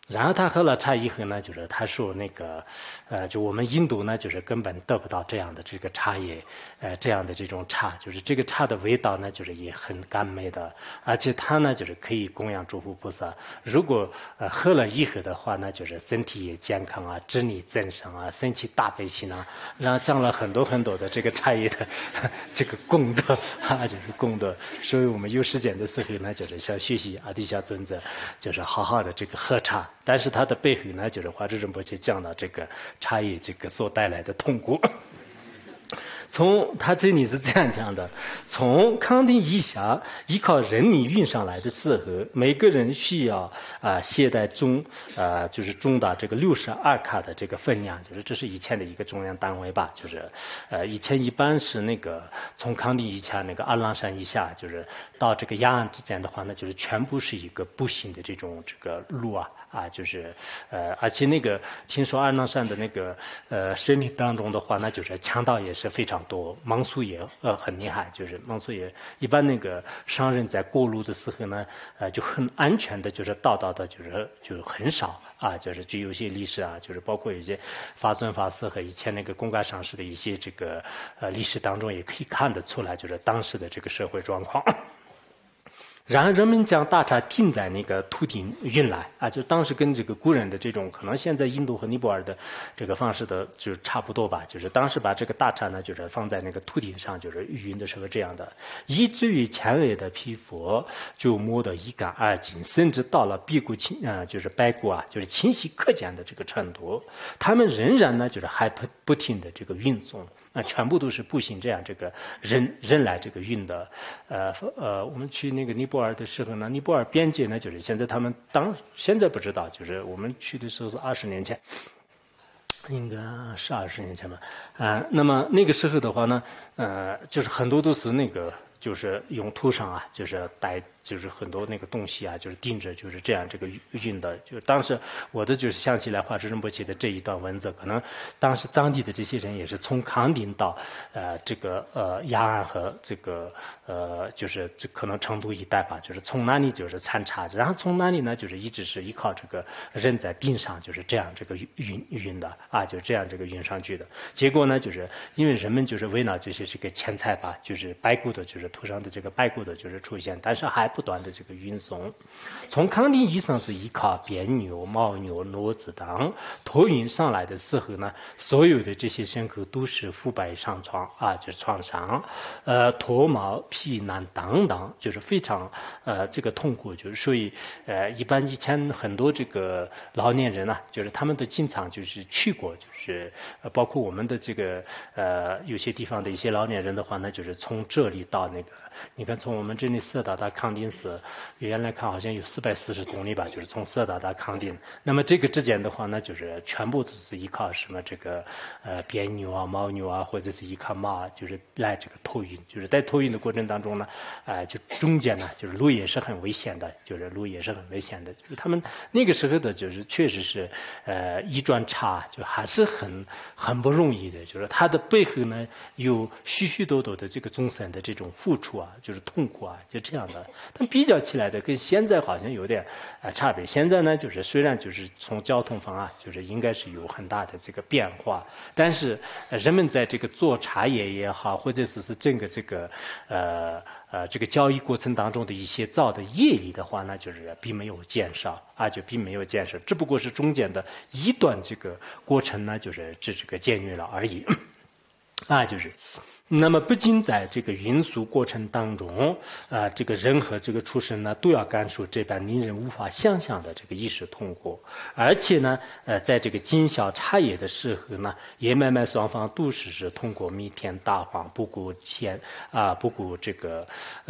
Speaker 1: 然后他喝了茶以后呢，就是他说那个，就我们印度呢，就是根本得不到这样的这个茶叶，这样的这种茶，就是这个茶的味道呢，就是也很甘美的，而且它呢，就是可以供养诸佛菩萨。如果喝了以后的话呢，就是身体也健康啊，智力增上啊，升起大悲心啊，然后讲了很多很多的这个茶叶的这个功德啊，就是功德。所以我们有时间的时候呢，就是想学习阿底峡尊者，就是好好的这个喝茶。但是它的背后呢，就是华智仁波切讲了这个茶叶这个所带来的痛苦。从他这里是这样讲的：从康定以下依靠人力运上来的时候，每个人需要携带就是重达这个62卡的这个分量，就是这是以前的一个重量单位吧，就是以前一般是那个从康定以下那个阿朗山以下，就是到这个雅安之间的话呢，就是全部是一个步行的这种这个路就是而且那个听说阿朗山的那个森林当中的话，那就是强盗也是非常多，莽苏也很厉害，就是莽苏也一般那个商人在过路的时候呢，就很安全的，就是到的就很少就是就有些历史就是包括一些法尊法师和以前那个公开上市的一些这个历史当中也可以看得出来，就是当时的这个社会状况。然后人们将大茶钉在那个土顶运来就当时跟这个古人的这种可能现在印度和尼泊尔的这个方式的就差不多吧，就是当时把这个大茶呢就是放在那个土顶上，就是运的时候这样的，以至于前额的皮肤就磨得一干二净，甚至到了髌骨就是白骨就是清晰可见的这个程度，他们仍然呢就是还不停的这个运送。全部都是步行这样这个人来这个运的，我们去那个尼泊尔的时候呢，尼泊尔边界呢，就是现在他们现在不知道，就是我们去的时候是20年前，应该是20年前吧，那么那个时候的话呢，就是很多都是那个。就是用土上就是带，就是很多那个东西就是钉着，就是这样这个运的。就当时我的就是想起来华智仁波切的这一段文字，可能当时当地的这些人也是从康定到这个雅安和这个就是这可能成都一带吧，就是从那里就是参差，然后从那里呢就是一直是依靠这个人在钉上，就是这样这个运的就是这样这个运上去的。结果呢，就是因为人们就是为了这些这个钱财吧，就是白骨的，就是土上的这个白骨的，就是出现，但是还不断的这个运送。从康定以上是依靠边牛、牦牛、骡子等托运上来的时候呢，所有的这些牲口都是腐败上床就是创伤，脱毛、皮难等等，就是非常这个痛苦，就是所以一般以前很多这个老年人就是他们都经常就是去过，就是包括我们的这个有些地方的一些老年人的话呢，就是从这里到那个，你看从我们这里色达到康定寺，原来看好像有440公里吧，就是从色达到康定。那么这个之间的话呢，就是全部都是依靠什么这个边牛牦牛或者是依靠马，就是来这个托运。就是在托运的过程当中呢，就中间呢，就是路也是很危险的，就是路也是很危险的。就是他们那个时候的，就是确实是一转差，就还是很不容易的。就是他的背后呢，有许许多多的这个众生的这种付出就是痛苦就这样的。但比较起来的，跟现在好像有点差别。现在呢，就是虽然就是从交通方就是应该是有很大的这个变化，但是人们在这个做茶叶也好，或者是整个这个这个交易过程当中的一些造的业力的话呢，就是并没有减少就并没有减少，只不过是中间的一段这个过程呢，就是这个减略了而已就是。那么不仅在这个运输过程当中这个人和这个畜生呢都要感受这般令人无法想象的这个意识痛苦，而且呢在这个经销茶叶的时候呢，也买卖双方都是通过弥天大谎，不顾不顾这个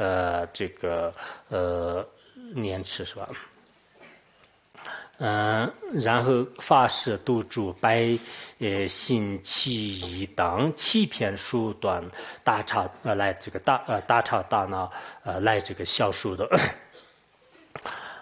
Speaker 1: 年齿是吧？然后法师、赌注、百姓起义等欺骗手段，大吵来这个大吵大闹来这个销售的。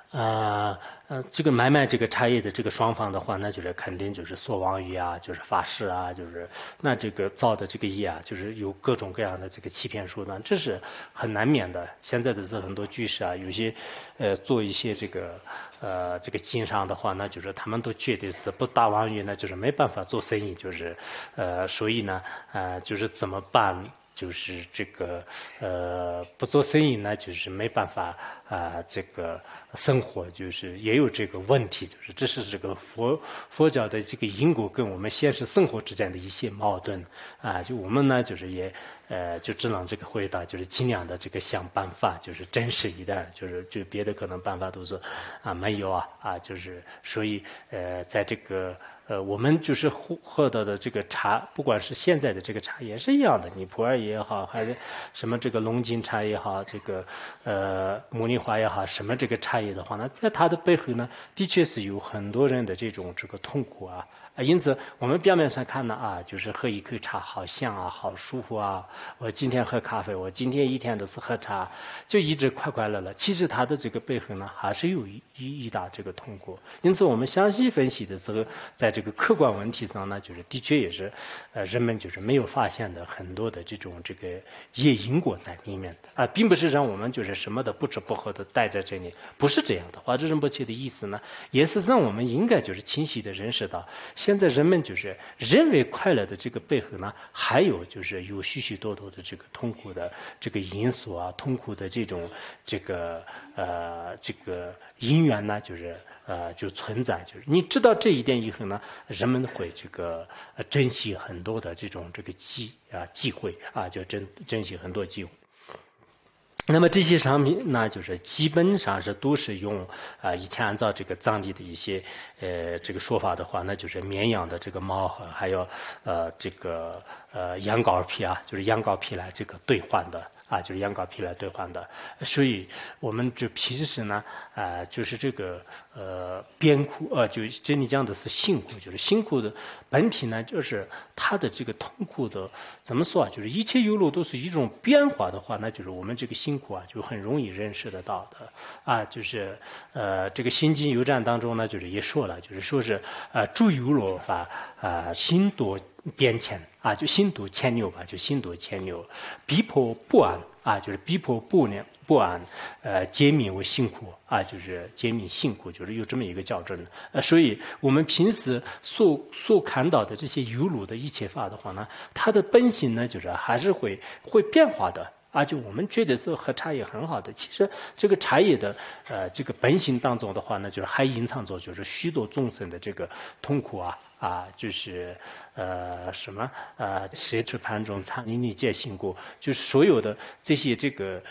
Speaker 1: 这个买卖这个茶叶的这个双方的话，那就是肯定就是索网语啊，就是发誓啊，就是那这个造的这个业啊，就是有各种各样的这个欺骗手段，这是很难免的。现在的这很多居士啊，有些做一些这个经商的话，那就是他们都觉得是不打网语，那就是没办法做生意，就是所以呢就是怎么办？就是这个不做生意呢，就是没办法这个生活，就是也有这个问题，就是这是这个佛教的这个因果跟我们现实生活之间的一些矛盾就我们呢就是也就只能这个回答，就是尽量的这个想办法，就是真实一点，就别的可能办法都是没有就是所以在这个。我们就是喝到的这个茶，不管是现在的这个茶也是一样的，你普洱也好，还是什么这个龙井茶也好，这个茉莉花也好，什么这个茶叶的话呢，在它的背后呢，的确是有很多人的这种这个痛苦因此，我们表面上看呢就是喝一口茶好香好舒服我今天喝咖啡，我今天一天都是喝茶，就一直快快乐乐。其实它的这个背后呢，还是有一大这个痛苦。因此，我们详细分析的时候，在这个客观问题上呢，就是的确也是人们就是没有发现的很多的这种这个业因果在里面的并不是让我们就是什么的不吃不喝的待在这里，不是这样的。华智仁波切的意思呢，也是让我们应该就是清晰的认识到。现在人们就是认为快乐的这个背后呢，还有就是有许许多多的这个痛苦的这个因素痛苦的这种这个因缘呢，就是就存在。就是你知道这一点以后呢，人们会这个珍惜很多的这种这个机会就珍惜很多机会。那么这些商品呢，就是基本上是都是用以前按照这个藏地的一些这个说法的话，那就是绵羊的这个毛还有这个羊羔皮就是羊羔皮来这个兑换的就是羊羔皮来兑换的。所以我们就平时呢就是这个边苦就这里讲的是辛苦，就是辛苦的本体呢，就是它的这个痛苦的怎么说就是一切有漏都是一种变化的话，那就是我们这个辛苦就很容易认识得到的就是这个心经有战当中呢，就是也说了，就是说是诸有漏法心多变迁就心多牵牛就心多牵牛，逼迫不安就是逼迫不安解民为辛苦就是解民辛苦，就是有这么一个较真所以我们平时所看到的这些有漏的一切法的话呢，它的本性呢，就是还是会变化的就我们觉得是喝茶叶很好的，其实这个茶叶的这个本性当中的话呢，就是还隐藏着就是许多众生的这个痛苦就是什么奢侈盘中参离理界性故，就是所有的这些这个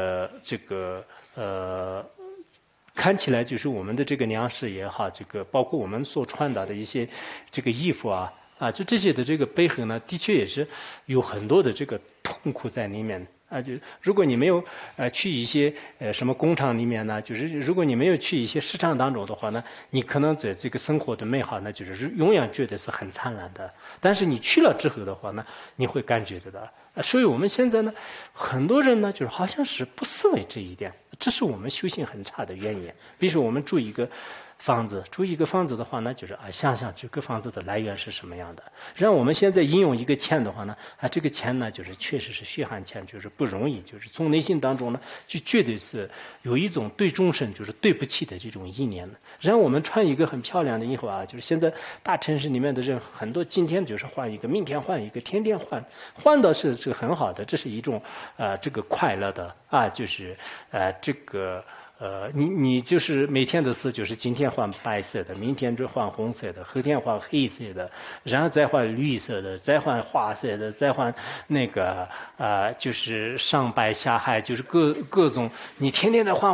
Speaker 1: 看起来就是我们的这个粮食也好，这个包括我们所穿的一些这个衣服就这些的这个背后呢，的确也是有很多的这个痛苦在里面就如果你没有去一些什么工厂里面呢，就是如果你没有去一些市场当中的话呢，你可能在这个生活的美好呢，就是永远觉得是很灿烂的。但是你去了之后的话呢，你会感觉得到所以我们现在呢，很多人呢，就是好像是不思维这一点，这是我们修行很差的原因。比如说我们住一个房子的话呢，就是想想这个房子的来源是什么样的。让我们现在应用一个钱的话呢，这个钱呢，就是确实是血汗钱，就是不容易，就是从内心当中呢，就绝对是有一种对众生就是对不起的这种意念。让我们穿一个很漂亮的衣服就是现在大城市里面的人很多，今天就是换一个，明天换一个，天天换的是很好的，这是一种这个快乐的就是这个。你就是每天的事，就是今天换白色的，明天就换红色的，后天换黑色的，然后再换绿色的，再换花色的，再换那个就是上白下黑，就是各种，你天天的换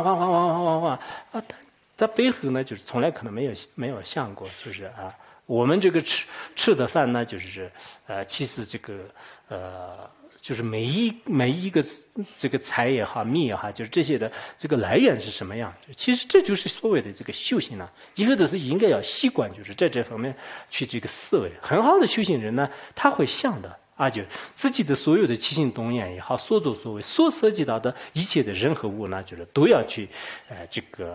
Speaker 1: 它背后呢，就是从来可能没有想过，就是我们这个吃的饭呢，就是其实这个就是每一个这个财也好，米也好，就是这些的这个来源是什么样？其实这就是所谓的这个修行以后的是应该要习惯，就是在这方面去这个思维。很好的修行人呢，他会想的就自己的所有的起心动念也好，所作所为，所涉及到的一切的人和物呢，就是都要去这个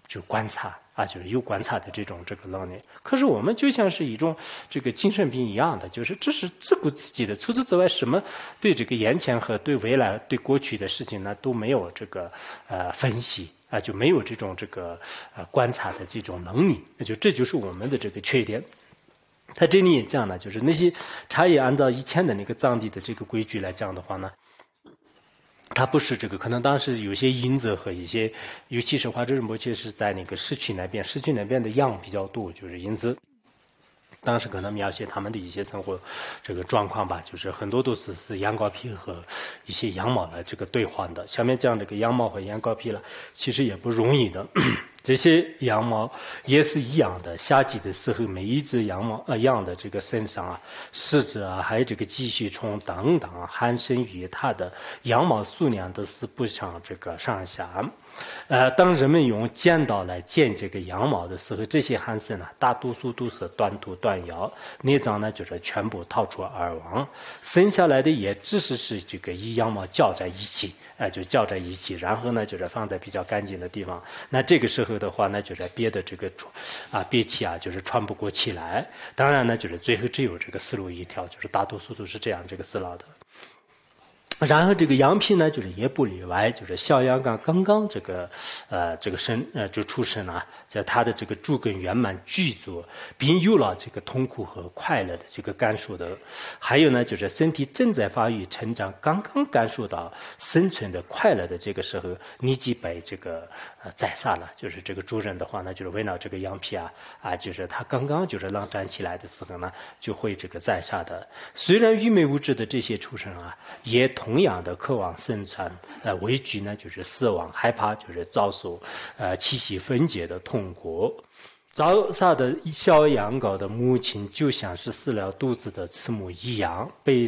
Speaker 1: 就观察啊，就是有观察的这个能力。可是我们就像是一种这个精神病一样的，就是这是自顾自己的，除此之外，什么对这个眼前和对未来、对过去的事情呢都没有这个分析啊，就没有这种观察的这种能力，那就这就是我们的这个缺点。他这里也讲呢，就是那些茶叶按照以前的那个藏地的这个规矩来讲的话呢。它不是这个，可能当时有些因子和一些，尤其是华州仁波切是在那个市区那边的羊比较多，就是因此，当时可能描写他们的一些生活这个状况吧，就是很多都是羊羔皮和一些羊毛来这个兑换的。下面讲这个羊毛和羊羔皮了，其实也不容易的。这些羊毛也是一样的，夏季的时候，每一只羊的这个身上啊，虱子啊，还有这个寄须虫等等，含生于它的羊毛数量都是不相这个上下。当人们用剪刀来剪这个羊毛的时候，这些汗腺呢，大多数都是断头断腰，内脏呢就是全部逃出而亡，剩下来的也只是这个以羊毛绞在一起。就绞在一起，然后呢，就是放在比较干净的地方。那这个时候的话呢，就是别的这个憋气啊，就是喘不过气来。当然呢，就是最后只有这个死路一条，就是大多数都是这样这个死了的。然后这个羊皮呢，就是也不例外，就是小羊刚刚这个就出生啊，在他的这个主根圆满具足，并有了这个痛苦和快乐的这个感受的。还有呢，就是身体正在发育成长，刚刚感受到生存的快乐的这个时候，你即被这个宰杀了。就是这个主人的话呢，就是围绕这个羊皮就是他刚刚就是能站起来的时候呢，就会这个宰杀的。虽然愚昧无知的这些畜生也同样的渴望生存，畏惧呢就是死亡，害怕就是遭受气息分解的痛苦。早杀的小羊羔的母亲就像是死了肚子的慈母一样，悲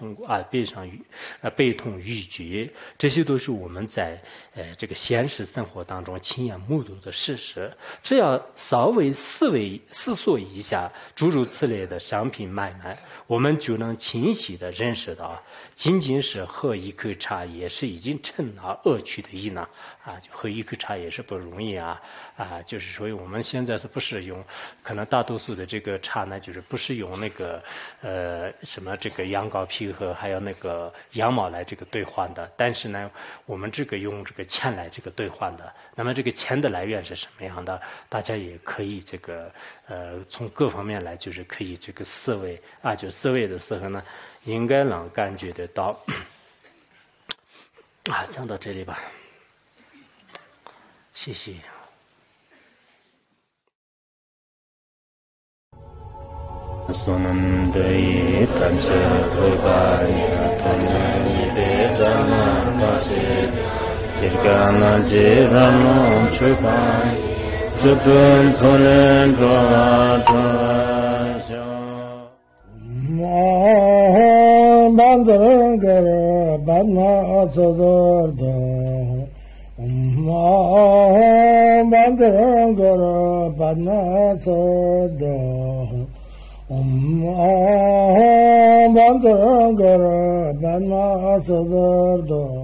Speaker 1: 痛欲绝。这些都是我们在这个现实生活当中亲眼目睹的事实。只要稍微思索一下诸如此类的商品买卖，我们就能清晰地认识到，仅仅是喝一口茶也是已经成了恶趣的意呢。就喝一口茶也是不容易就是所以我们现在是不是用，可能大多数的这个茶呢，就是不是用那个什么这个羊羔皮和还有那个羊毛来这个兑换的，但是呢，我们这个用这个钱来这个兑换的。那么这个钱的来源是什么样的？大家也可以这个从各方面来，就是可以这个思维就思维的时候呢，应该能感觉得到。讲到这里吧。谢谢。Sonam dei tanche dhokaya tonani de jana pase tirgana jiramo chukai chupun thonen dwata
Speaker 2: ma bandara bana sodarda bandara bana sodarda bandara bana sodarda